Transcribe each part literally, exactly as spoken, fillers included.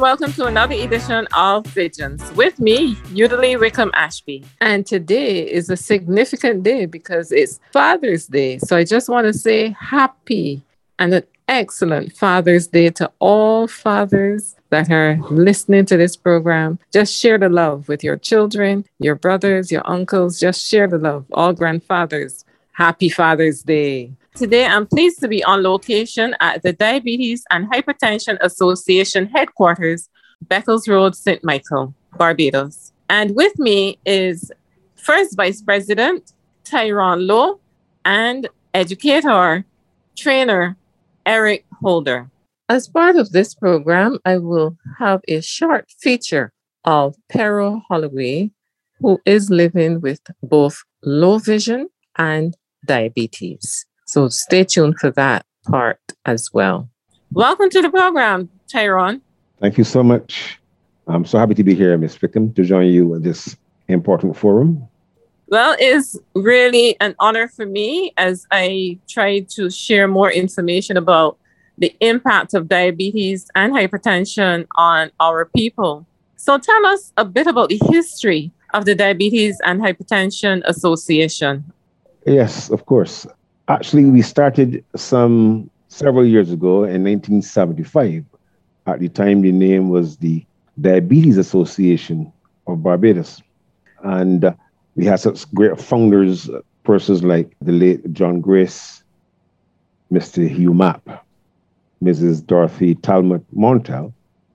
welcome to another edition of Visions with me, Udaley Wickham Ashby. And today is a significant day because it's Father's Day. So I just want to say happy and an excellent Father's Day to all fathers that are listening to this program. Just share the love with your children, your brothers, your uncles. Just share the love. All grandfathers, happy Father's Day. Today, I'm pleased to be on location at the Diabetes and Hypertension Association headquarters, Beccles Road, Saint Michael, Barbados. And with me is First Vice President Tyrone Lowe and educator, trainer, Eric Holder. As part of this program, I will have a short feature of Pero Holloway, who is living with both low vision and diabetes. So stay tuned for that part as well. Welcome to the program, Tyrone. Thank you so much. I'm so happy to be here, Miz Wickham, to join you in this important forum. Well, it's really an honor for me as I try to share more information about the impact of diabetes and hypertension on our people. So tell us a bit about the history of the Diabetes and Hypertension Association. Yes, of course. Actually, we started some several years ago in nineteen seventy-five. At the time, the name was the Diabetes Association of Barbados. And uh, we had such great founders, persons like the late John Grace, Mister Hugh Mapp, Missus Dorothy Talmot Montel,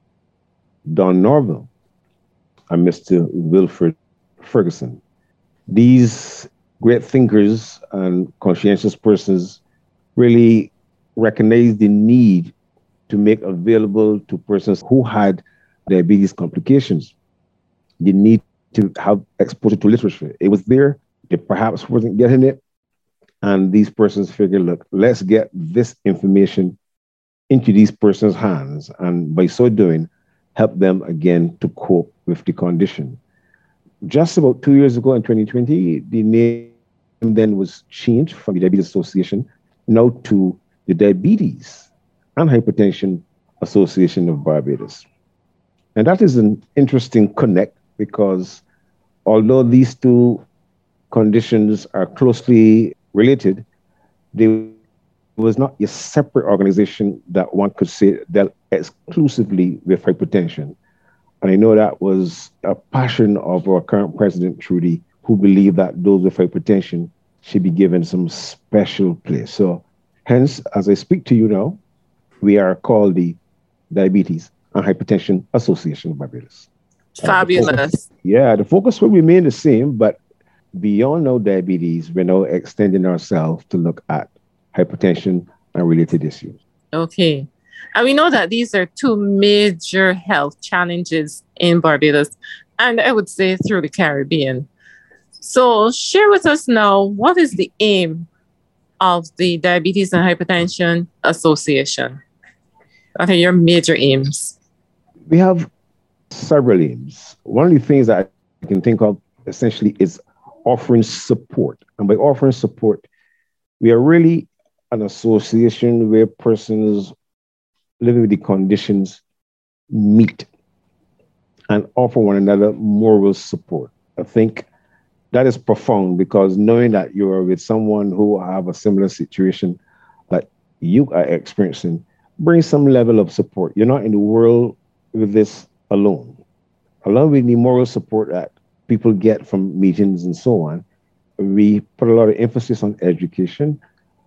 Don Norville, and Mister Wilfred Ferguson. These great thinkers and conscientious persons really recognized the need to make available to persons who had diabetes complications the need to have exposure to literature. It was there, they perhaps wasn't getting it, and these persons figured, look, let's get this information into these persons' hands, and by so doing, help them again to cope with the condition. Just about two years ago in twenty twenty, the name then was changed from the Diabetes Association now to the Diabetes and Hypertension Association of Barbados. And that is an interesting connect because although these two conditions are closely related, they was not a separate organization that one could say dealt exclusively with hypertension. And I know that was a passion of our current president, Trudy, who believed that those with hypertension should be given some special place. So hence, as I speak to you now, we are called the Diabetes and Hypertension Association of Barbados. Fabulous. Uh, the focus, yeah, the focus will remain the same, but beyond now diabetes, we're now extending ourselves to look at hypertension and related issues. Okay. And we know that these are two major health challenges in Barbados, and I would say through the Caribbean. So share with us now, what is the aim of the Diabetes and Hypertension Association? What are your major aims? We have several aims. One of the things that I can think of essentially is offering support. And by offering support, we are really an association where persons living with the conditions meet and offer one another moral support. I think that is profound because knowing that you are with someone who have a similar situation that you are experiencing brings some level of support. You're not in the world with this alone. Along with the moral support that people get from meetings and so on, we put a lot of emphasis on education.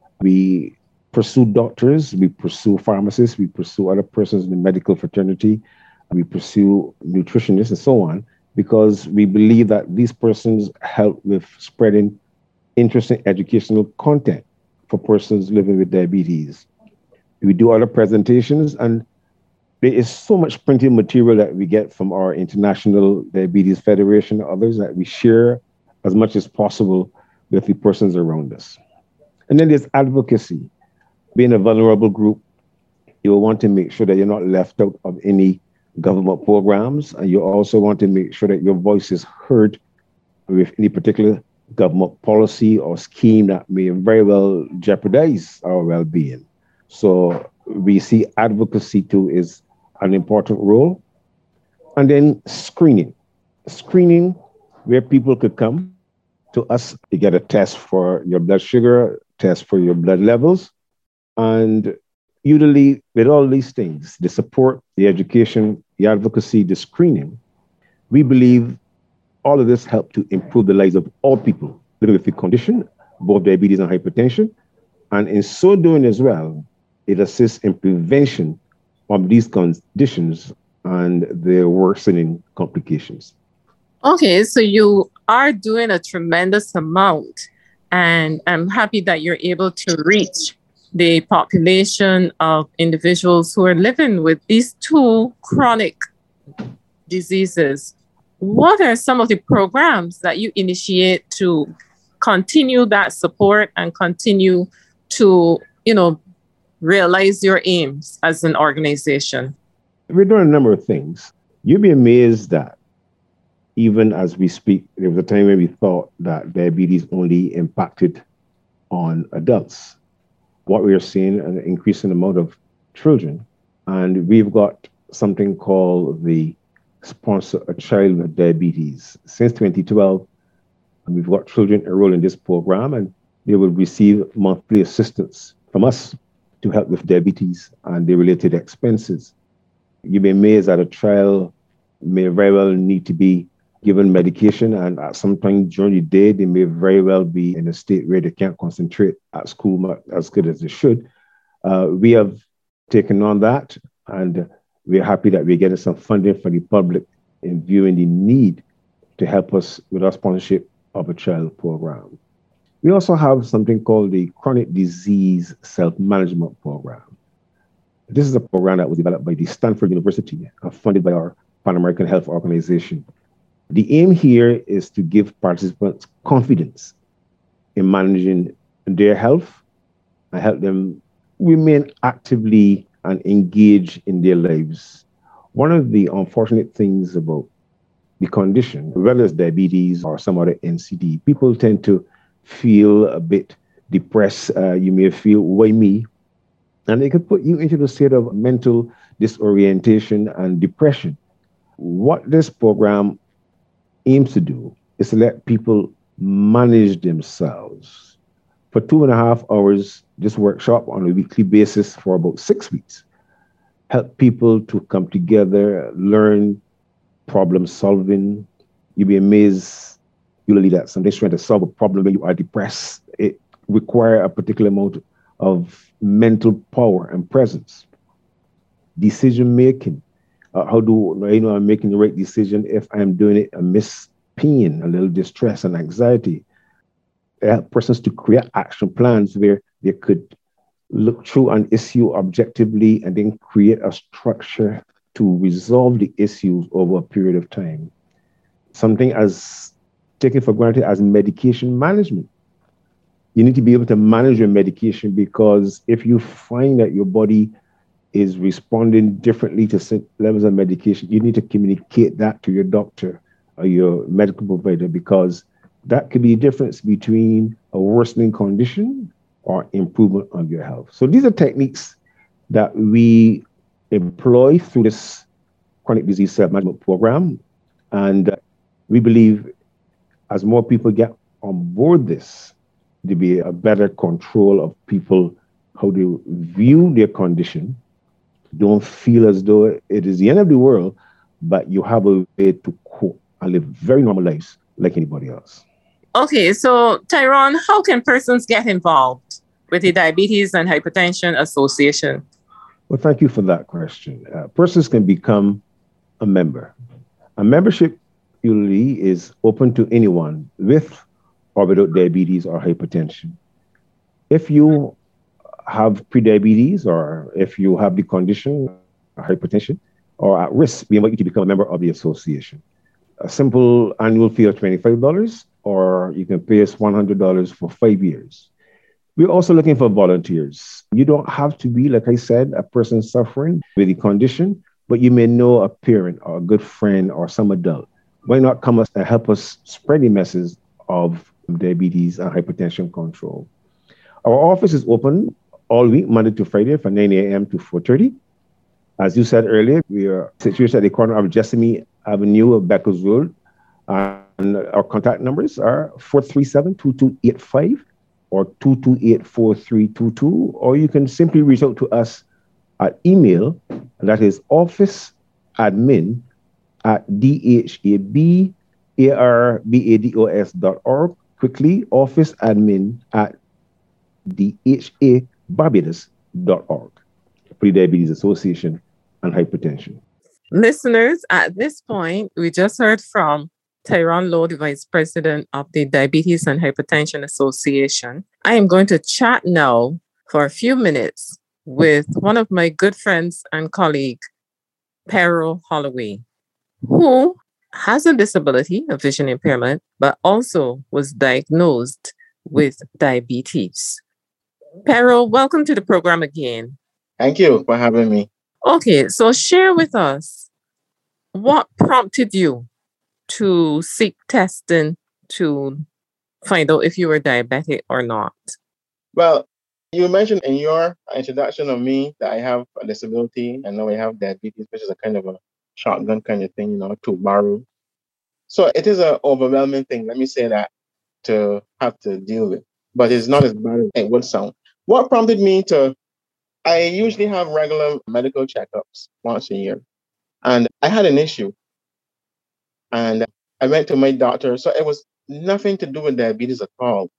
We pursue doctors, we pursue pharmacists, we pursue other persons in the medical fraternity, we pursue nutritionists and so on, because we believe that these persons help with spreading interesting educational content for persons living with diabetes. We do other presentations, and there is so much printed material that we get from our International Diabetes Federation and others that we share as much as possible with the persons around us. And then there's advocacy. Being a vulnerable group, you will want to make sure that you're not left out of any government programs, and you also want to make sure that your voice is heard with any particular government policy or scheme that may very well jeopardize our well-being. So we see advocacy too is an important role. And then screening. Screening where people could come to us to get a test for your blood sugar, test for your blood levels. And usually with all these things, the support, the education, the advocacy, the screening, we believe all of this help to improve the lives of all people living with the condition, both diabetes and hypertension. And in so doing as well, it assists in prevention of these conditions and their worsening complications. Okay, so you are doing a tremendous amount, and I'm happy that you're able to reach the population of individuals who are living with these two chronic diseases. What are some of the programs that you initiate to continue that support and continue to, you know, realize your aims as an organization? We're doing a number of things. You'd be amazed that even as we speak, there was a time when we thought that diabetes only impacted on adults. What we are seeing an increasing amount of children, and we've got something called the Sponsor a Child with Diabetes. Since twenty twelve, and we've got children enrolled in this program, and they will receive monthly assistance from us to help with diabetes and the related expenses. You'll be amazed that a child may very well need to be given medication, and at some time during the day, they may very well be in a state where they can't concentrate at school as good as they should. Uh, we have taken on that, and we're happy that we're getting some funding from the public in viewing the need to help us with our sponsorship of a child program. We also have something called the Chronic Disease Self-Management Program. This is a program that was developed by the Stanford University and funded by our Pan American Health Organization. The aim here is to give participants confidence in managing their health and help them remain actively and engage in their lives. One of the unfortunate things about the condition, whether it's diabetes or some other N C D, people tend to feel a bit depressed. Uh, you may feel, why me? And it could put you into the state of mental disorientation and depression. What this program aims to do is to let people manage themselves. For two and a half hours, this workshop on a weekly basis for about six weeks, help people to come together, learn problem solving. You'll be amazed, usually that sometimes trying to solve a problem when you are depressed, it requires a particular amount of mental power and presence. Decision making. Uh, how do I know I'm making the right decision if I'm doing it amidst pain, a little distress and anxiety? Help persons to create action plans where they could look through an issue objectively and then create a structure to resolve the issues over a period of time. Something as taken for granted as medication management. You need to be able to manage your medication, because if you find that your body is responding differently to certain levels of medication, you need to communicate that to your doctor or your medical provider, because that could be a difference between a worsening condition or improvement of your health. So these are techniques that we employ through this chronic disease self-management program. And we believe as more people get on board this, there'll be a better control of people, how they view their condition. Don't feel as though it is the end of the world, but you have a way to cope and live very normal lives like anybody else. Okay, so Tyrone, how can persons get involved with the Diabetes and Hypertension Association? Well, thank you for that question. Uh, persons can become a member. A membership usually is open to anyone with or without diabetes or hypertension. If you have prediabetes, or if you have the condition, hypertension, or at risk, we invite you to become a member of the association. A simple annual fee of twenty-five dollars, or you can pay us one hundred dollars for five years. We're also looking for volunteers. You don't have to be, like I said, a person suffering with the condition, but you may know a parent or a good friend or some adult. Why not come and help us spread the message of diabetes and hypertension control? Our office is open all week, Monday to Friday, from nine a.m. to four thirty. As you said earlier, we are situated at the corner of Jessamy Avenue of Beaconsfield. And our contact numbers are four three seven, two two eight five or two two eight, four three two two. Or you can simply reach out to us at email, and that is office admin at d h a b a r b a d o s dot org. Quickly, office admin at d h a barbados dot org. Pre-Diabetes Association and Hypertension. Listeners, at this point, we just heard from Tyrone Lowe, the Vice President of the Diabetes and Hypertension Association. I am going to chat now for a few minutes with one of my good friends and colleague, Pero Holloway, who has a disability, a vision impairment, but also was diagnosed with diabetes. Pero, welcome to the program again. Thank you for having me. Okay, so share with us what prompted you to seek testing to find out if you were diabetic or not. Well, you mentioned in your introduction of me that I have a disability and now I have diabetes, which is a kind of a shotgun kind of thing, you know, to borrow. So it is an overwhelming thing, let me say that, to have to deal with. But it's not as bad as it would sound. What prompted me to, I usually have regular medical checkups once a year. And I had an issue. And I went to my doctor. So it was nothing to do with diabetes at all.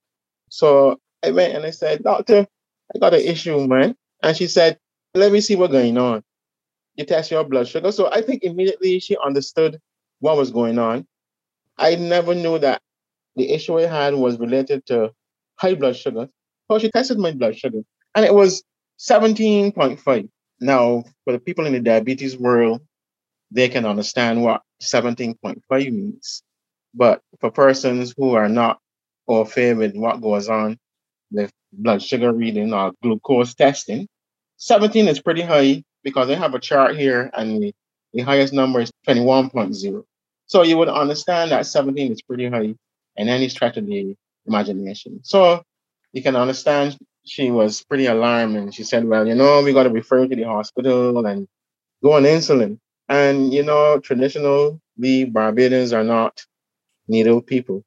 So I went and I said, Doctor, I got an issue, man. And she said, let me see what's going on. You test your blood sugar. So I think immediately she understood what was going on. I never knew that the issue I had was related to high blood sugar. So she tested my blood sugar and it was seventeen point five. Now, for the people in the diabetes world, they can understand what seventeen point five means. But for persons who are not au fait with what goes on with blood sugar reading or glucose testing, seventeen is pretty high because I have a chart here and the, the highest number is twenty-one point zero. So you would understand that seventeen is pretty high in any stretch of the imagination. So you can understand she was pretty alarmed and she said, well, you know, we got to refer you to the hospital and go on insulin. And, you know, traditionally, Barbadians are not needle people.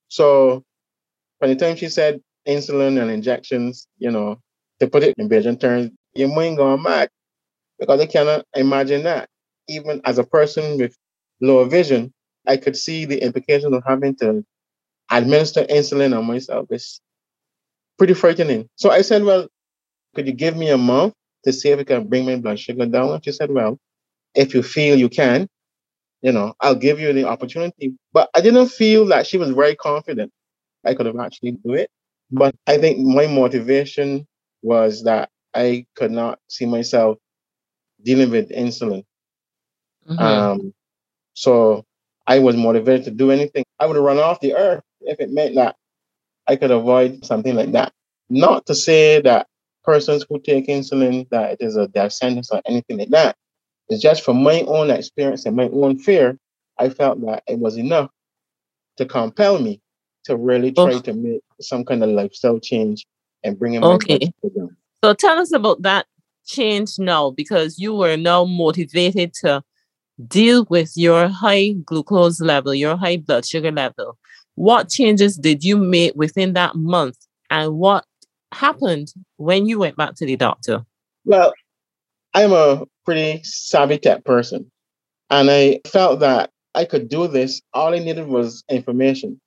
So by the time she said insulin and injections, you know, to put it in Bajan terms, your mind going mad because I cannot imagine that. Even as a person with lower vision, I could see the implications of having to administer insulin on myself. It's pretty frightening. So I said, well, could you give me a month to see if I can bring my blood sugar down? And she said, well, if you feel you can, you know, I'll give you the opportunity. But I didn't feel that she was very confident I could have actually do it. But I think my motivation was that I could not see myself dealing with insulin. Mm-hmm. Um, so I was motivated to do anything. I would have run off the earth if it meant that I could avoid something like that. Not to say that persons who take insulin, that it is a death sentence or anything like that. It's just from my own experience and my own fear, I felt that it was enough to compel me to really try oh. to make some kind of lifestyle change and bring in my okay. blood down. So tell us about that change now, because you were now motivated to deal with your high glucose level, your high blood sugar level. What changes did you make within that month? And what happened when you went back to the doctor? Well, I'm a pretty savvy tech person. And I felt that I could do this. All I needed was information.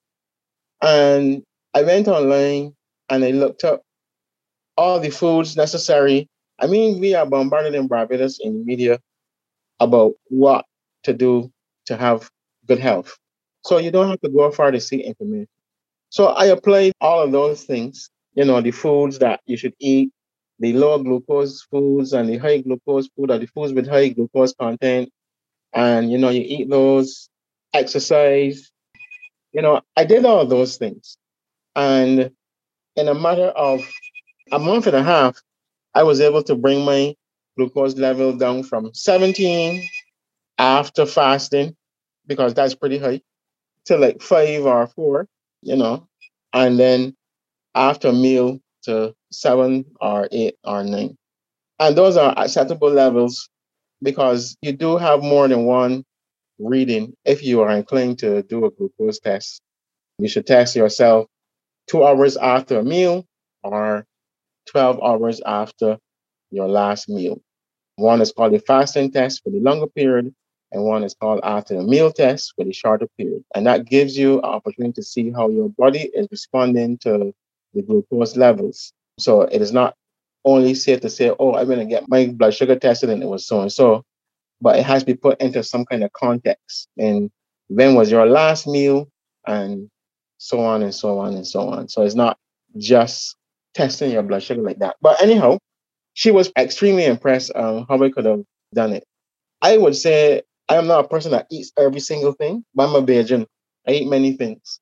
And I went online and I looked up all the foods necessary. I mean, we are bombarded in Barbados in the media about what to do to have good health. So you don't have to go far to see information. So I applied all of those things, you know, the foods that you should eat, the low glucose foods and the high glucose food, or the foods with high glucose content. And, you know, you eat those, exercise. You know, I did all those things. And in a matter of a month and a half, I was able to bring my glucose level down from seventeen after fasting, because that's pretty high, to like five or four, you know, and then after a meal to seven or eight or nine. And those are acceptable levels because you do have more than one reading. If you are inclined to do a glucose test, you should test yourself two hours after a meal or twelve hours after your last meal. One is called the fasting test for the longer period, and one is called after the meal test for the shorter period. And that gives you an opportunity to see how your body is responding to the glucose levels. So it is not only safe to say, oh, I'm going to get my blood sugar tested and it was so and so, but it has to be put into some kind of context. And when was your last meal? And so on and so on and so on. So it's not just testing your blood sugar like that. But anyhow, she was extremely impressed on how I could have done it. I would say I am not a person that eats every single thing, but I'm a Bajan. I eat many things.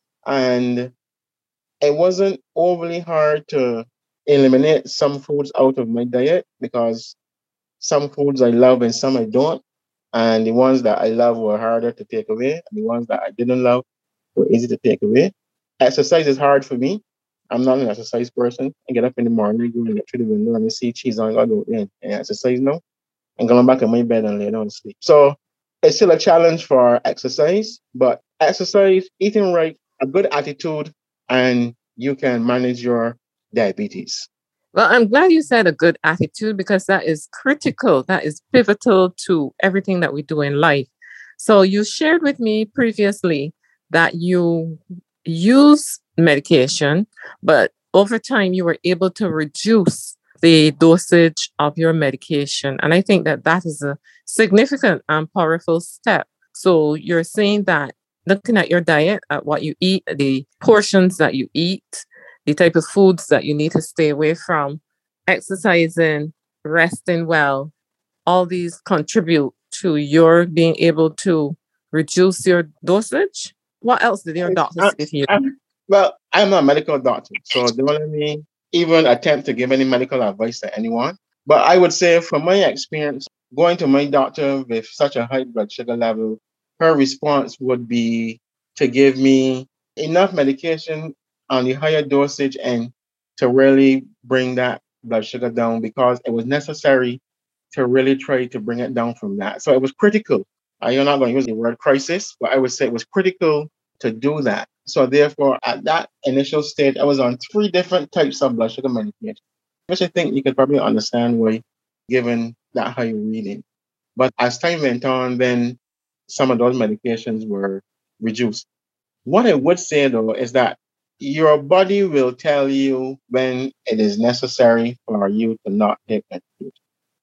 And it wasn't overly hard to eliminate some foods out of my diet because some foods I love and some I don't. And the ones that I love were harder to take away. And the ones that I didn't love were easy to take away. Exercise is hard for me. I'm not an exercise person. I get up in the morning, go and look through the window and I see cheese on, I go in and exercise now. And going back in my bed and lay down to sleep. So it's still a challenge for exercise, but exercise, eating right, a good attitude, and you can manage your diabetes. Well, I'm glad you said a good attitude because that is critical. That is pivotal to everything that we do in life. So you shared with me previously that you use medication, but over time you were able to reduce the dosage of your medication. And I think that that is a significant and powerful step. So you're saying that looking at your diet, at what you eat, the portions that you eat, the type of foods that you need to stay away from, exercising, resting well, all these contribute to your being able to reduce your dosage. What else did your doctor say to you? I, well, I'm not a medical doctor, so don't let me even attempt to give any medical advice to anyone. But I would say from my experience, going to my doctor with such a high blood sugar level, her response would be to give me enough medication on the higher dosage and to really bring that blood sugar down because it was necessary to really try to bring it down from that. So it was critical. I'm not going to use the word crisis, but I would say it was critical to do that. So therefore, at that initial stage, I was on three different types of blood sugar medication, which I think you could probably understand why, given that high reading. But as time went on, then some of those medications were reduced. What I would say, though, is that your body will tell you when it is necessary for you to not take medication.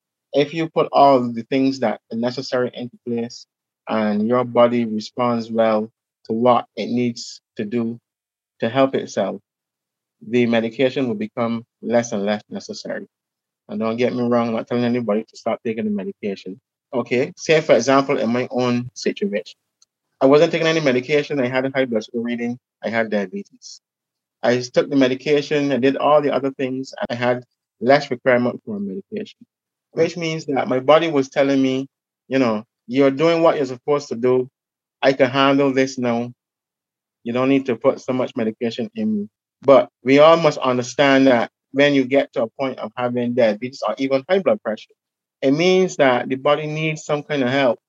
If you put all the things that are necessary into place and your body responds well to what it needs to do to help itself, the medication will become less and less necessary. And don't get me wrong, I'm not telling anybody to stop taking the medication. Okay, say for example, in my own situation, I wasn't taking any medication. I had a high blood sugar reading. I had diabetes. I took the medication. I did all the other things. I had less requirement for medication, which means that my body was telling me, you know, you're doing what you're supposed to do. I can handle this now. You don't need to put so much medication in me. But we all must understand that when you get to a point of having diabetes or even high blood pressure, it means that the body needs some kind of help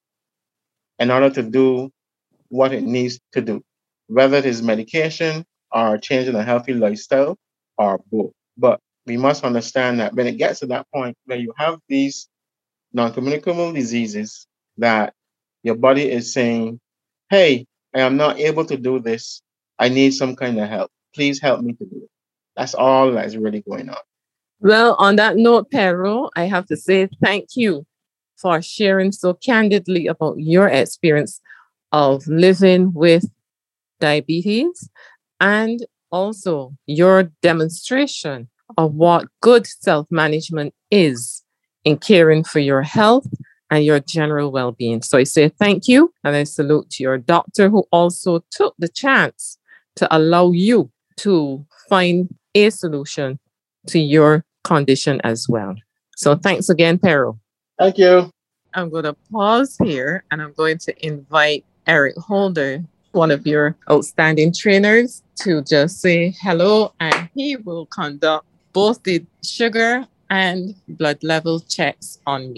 in order to do what it needs to do, whether it is medication or changing a healthy lifestyle or both. But we must understand that when it gets to that point where you have these non-communicable diseases, that your body is saying, hey, I am not able to do this. I need some kind of help. Please help me to do it. That's all that is really going on. Well, on that note, Pero, I have to say thank you for sharing so candidly about your experience of living with diabetes and also your demonstration of what good self-management is in caring for your health and your general well-being. So I say thank you, and I salute to your doctor who also took the chance to allow you to find a solution to your condition as well. So thanks again, Pero. Thank you. I'm going to pause here and I'm going to invite Eric Holder, one of your outstanding trainers, to just say hello, and he will conduct both the sugar and blood level checks on me.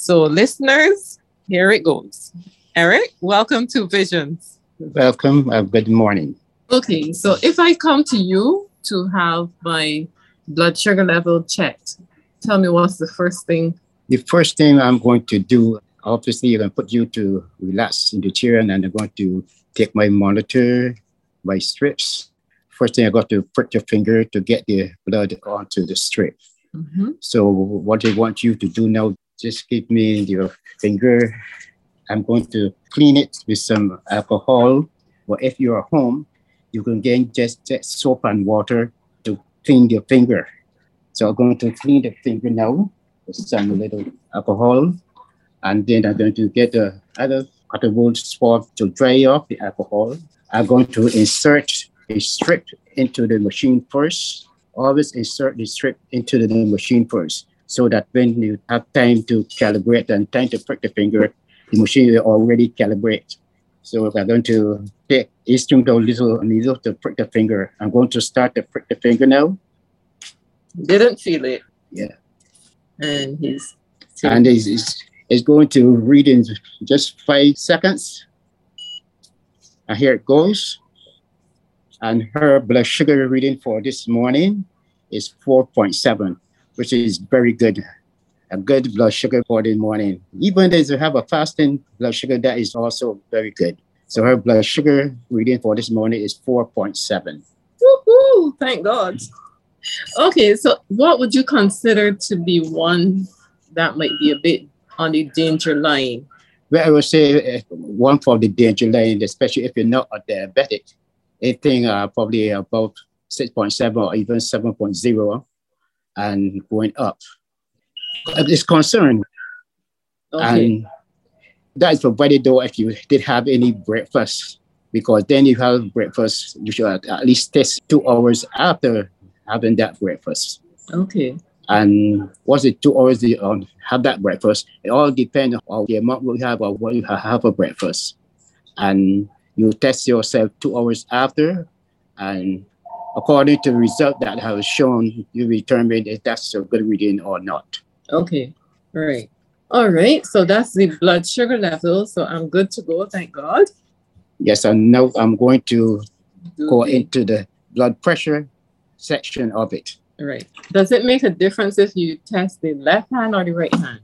So, listeners, here it goes. Eric, welcome to Visions. Welcome. Uh, good morning. Okay, so if I come to you to have my blood sugar level checked, tell me what's the first thing? The first thing I'm going to do, obviously, I'm going to put you to relax in the chair, and then I'm going to take my monitor, my strips. First thing, I got to prick your finger to get the blood onto the strip. Mm-hmm. So what I want you to do now, just give me your finger. I'm going to clean it with some alcohol. Or if you're at home, you can get just, just soap and water to clean your finger. So I'm going to clean the finger now with some little alcohol. And then I'm going to get the other cotton swab to dry off the alcohol. I'm going to insert a strip into the machine first. Always insert the strip into the machine first, so that when you have time to calibrate and time to prick the finger, the machine will already calibrate. So if I'm going to take instrument or little needle to prick the finger, I'm going to start to prick the finger now. Didn't feel it. Yeah. And he's... And it's, it's, it's going to read in just five seconds. And here it goes. And her blood sugar reading for this morning is four point seven, which is very good. A good blood sugar for the morning. Even if you have a fasting blood sugar, that is also very good. So her blood sugar reading for this morning is four point seven. Woohoo! Thank God. Okay, so what would you consider to be one that might be a bit on the danger line? Well, I would say uh, one for the danger line, especially if you're not a diabetic. Anything uh, probably about six point seven or even seven point zero and going up. It's concerned. Okay. And that is provided though if you did have any breakfast, because then you have breakfast, you should at least test two hours after having that breakfast. Okay. And once it two hours you um, have that breakfast, it all depends on the amount you have or what you have for breakfast. And you test yourself two hours after, and according to the result that has shown, you determine if that's a good reading or not. Okay, all right. All right, so that's the blood sugar level. So I'm good to go, thank God. Yes, and now I'm going to Do go the- into the blood pressure section of it. All right. Does it make a difference if you test the left hand or the right hand?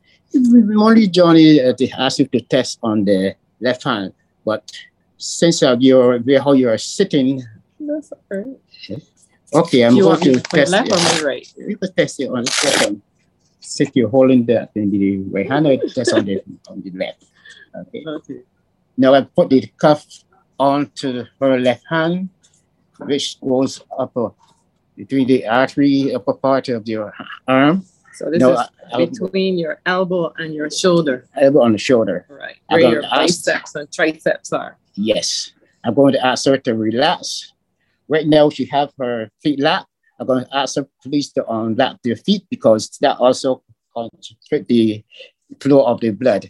Only Johnny, uh, they ask you to test on the left hand, but since uh, you're how you are sitting, That's all right. okay, I'm Do you going want me to to point test left it. or my right? You can test it on the second. Since you're holding that in the right hand, I test on the on the left. Okay. Okay. Now I put the cuff onto her left hand, which goes up uh, between the artery upper part of your arm. So this No, is I- I- between your elbow and your shoulder. elbow on the shoulder. Right. I'm Where gonna your ask- biceps and triceps are. Yes. I'm going to ask her to relax. Right now, she have her feet locked. I'm going to ask her please to unlock their feet, because that also constricts the flow of the blood.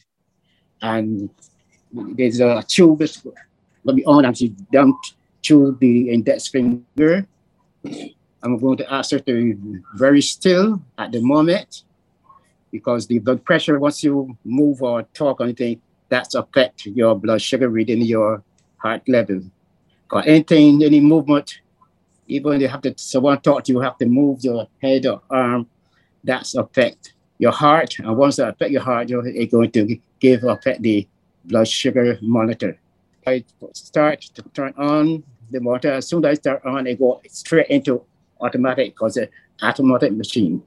And there's a tube that's going to be on, and she dumped through the index finger. I'm going to ask her to be very still at the moment, because the blood pressure, once you move or talk or anything, that's affect your blood sugar reading, your heart level. Because anything, any movement, even you have to, someone talk to you, have to move your head or arm, that's affect your heart. And once that affect your heart, you're it's going to give affect the blood sugar monitor. I start to turn on the motor. As soon as I start on, it go straight into automatic, because it's an automatic machine.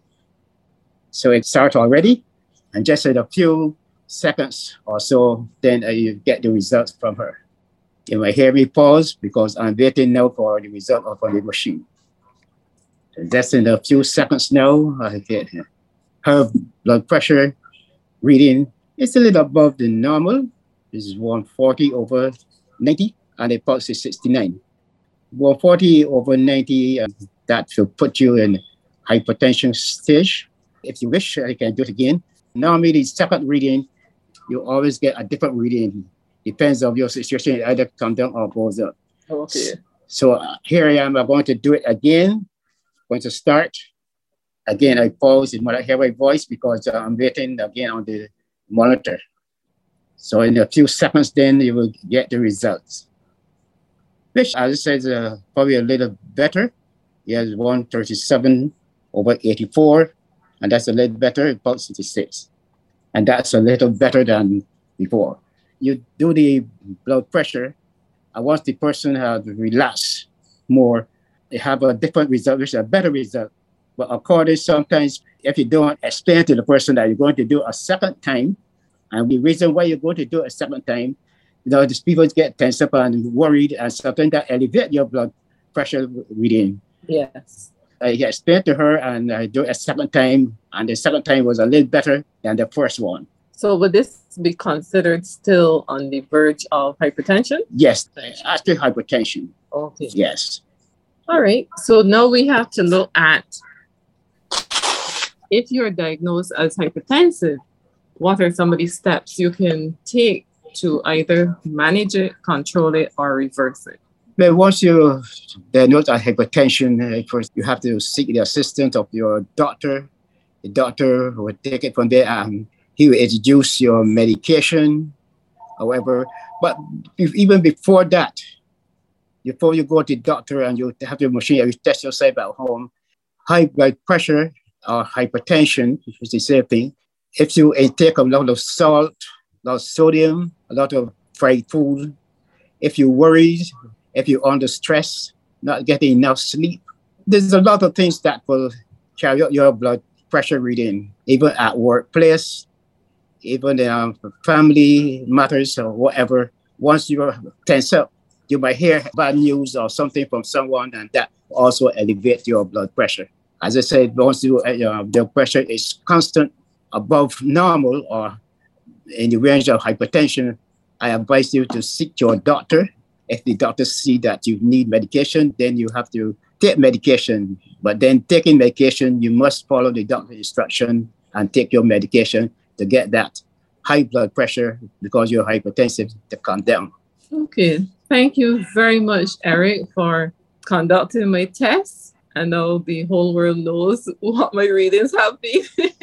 So it starts already, and just in a few seconds or so, then uh, you get the results from her. You might hear me pause because I'm waiting now for the result of the machine. And just in a few seconds now, I get her blood pressure reading. It's a little above the normal. This is one forty over ninety, and the pulse is sixty-nine. one forty over ninety, uh, that will put you in hypertension stage. If you wish, I can do it again. Normally, the second reading, you always get a different reading. Depends on your situation, it either come down or goes up. Okay. So uh, here I am, I'm going to do it again. Going to start. Again, I pause in when I hear my voice, because uh, I'm waiting again on the monitor. So in a few seconds, then you will get the results, which as I said, is uh, probably a little better. He has one thirty-seven over eighty-four, and that's a little better, about sixty-six. And that's a little better than before. You do the blood pressure, and once the person has relaxed more, they have a different result, which is a better result. But of course, sometimes if you don't explain to the person that you're going to do a second time, and the reason why you're going to do it a second time, you know, these people get tense up and worried, and something that elevate your blood pressure reading. Yes. I explained to her, and I do it a second time, and the second time was a little better than the first one. So would this be considered still on the verge of hypertension? Yes, actually hypertension. Okay. Yes. All right. So now we have to look at if you're diagnosed as hypertensive, what are some of the steps you can take to either manage it, control it, or reverse it? Well, once you diagnose as hypertension, first you have to seek the assistance of your doctor. The doctor will take it from there, and he will introduce your medication, however. But even before that, before you go to the doctor and you have your machine, you test yourself at home, high blood pressure or hypertension, which is the same thing. If you intake a lot of salt, a lot of sodium, a lot of fried food, if you're worried, if you're under stress, not getting enough sleep, there's a lot of things that will carry up your blood pressure reading, even at workplace, even in um, family matters or whatever. Once you're tense up, you might hear bad news or something from someone, and that also elevates your blood pressure. As I said, once you, uh, the pressure is constant above normal or in the range of hypertension, I advise you to seek your doctor. If the doctor see that you need medication, then you have to take medication. But then taking medication, you must follow the doctor's instruction and take your medication to get that high blood pressure because you're hypertensive to come down. Okay. Thank you very much, Eric, for conducting my tests. And now the whole world knows what my readings have been.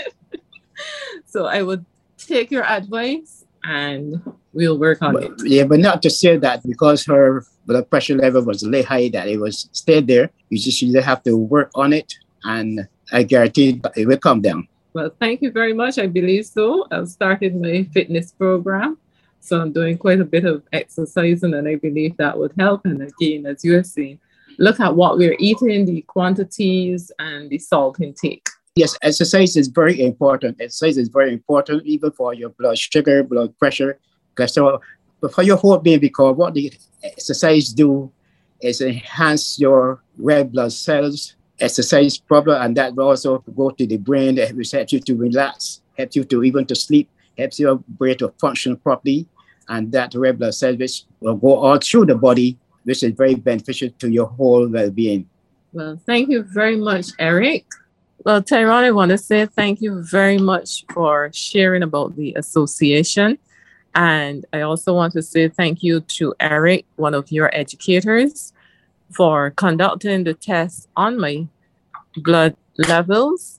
So I would take your advice and we'll work on but, it. Yeah, but not to say that because her blood pressure level was a little high that it was stayed there. You just you have to work on it, and I guarantee it will come down. Well, thank you very much. I believe so. I've started my fitness program. So I'm doing quite a bit of exercising, and I believe that would help. And again, as you have seen, look at what we're eating, the quantities, and the salt intake. Yes, exercise is very important. Exercise is very important, even for your blood sugar, blood pressure, cholesterol. But for your whole being, because what the exercise do is enhance your red blood cells. Exercise problem, and that will also go to the brain, that will help you to relax, help you to even to sleep, helps your brain to function properly, and that red blood cells which will go all through the body, which is very beneficial to your whole well-being. Well, thank you very much, Eric. Well, Tyrone, I want to say thank you very much for sharing about the association. And I also want to say thank you to Eric, one of your educators, for conducting the test on my blood levels.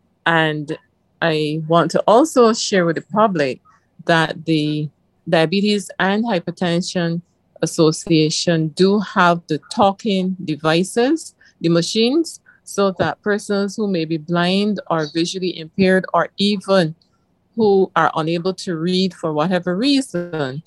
And I want to also share with the public that the Diabetes and Hypertension Association do have the talking devices, the machines, so that persons who may be blind or visually impaired, or even who are unable to read for whatever reason,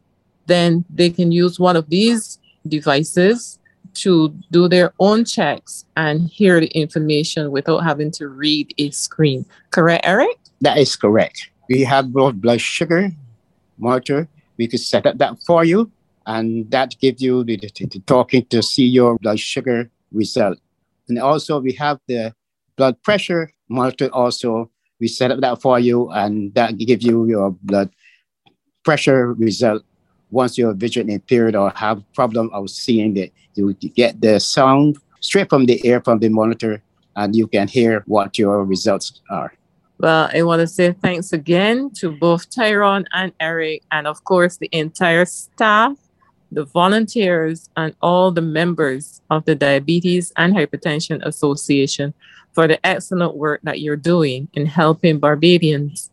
then they can use one of these devices to do their own checks and hear the information without having to read a screen. Correct, Eric? That is correct. We have both blood sugar monitor. We could set up that for you, and that gives you the, the, the talking to see your blood sugar result. And also we have the blood pressure monitor also. We set up that for you, and that gives you your blood pressure result. Once you're visually impaired or have problem of seeing it, you get the sound straight from the air from the monitor, and you can hear what your results are. Well, I want to say thanks again to both Tyrone and Eric, and of course the entire staff, the volunteers, and all the members of the Diabetes and Hypertension Association for the excellent work that you're doing in helping Barbadians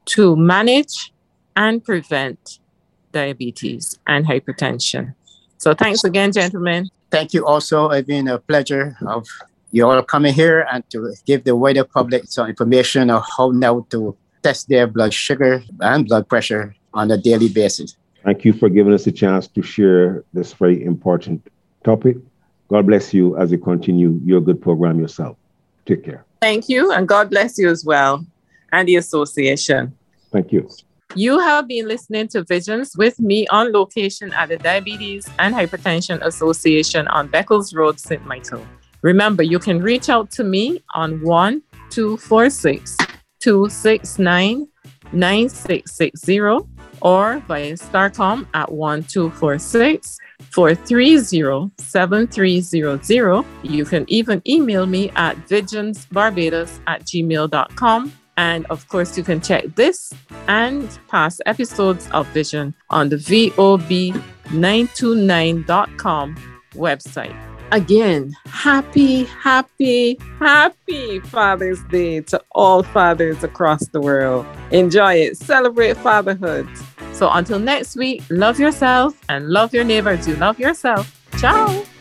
to manage and prevent diabetes and hypertension. So thanks again, gentlemen. Thank you also. It's been a pleasure of you all coming here and to give the wider public some information on how now to test their blood sugar and blood pressure on a daily basis. Thank you for giving us a chance to share this very important topic. God bless you as you continue your good program yourself. Take care. Thank you, and God bless you as well, and the association. Thank you. You have been listening to Visions with me on location at the Diabetes and Hypertension Association on Beccles Road, Saint Michael. Remember, you can reach out to me on one two four six, two six nine, nine six six zero or via Starcom at one two four six, four three zero, seven three zero zero. You can even email me at vigionsbarbados at gmail dot com. And of course, you can check this and past episodes of Vision on the V O B nine two nine dot com website. Again, happy, happy, happy Father's Day to all fathers across the world. Enjoy it. Celebrate fatherhood. So until next week, love yourself and love your neighbor as you love yourself. Ciao.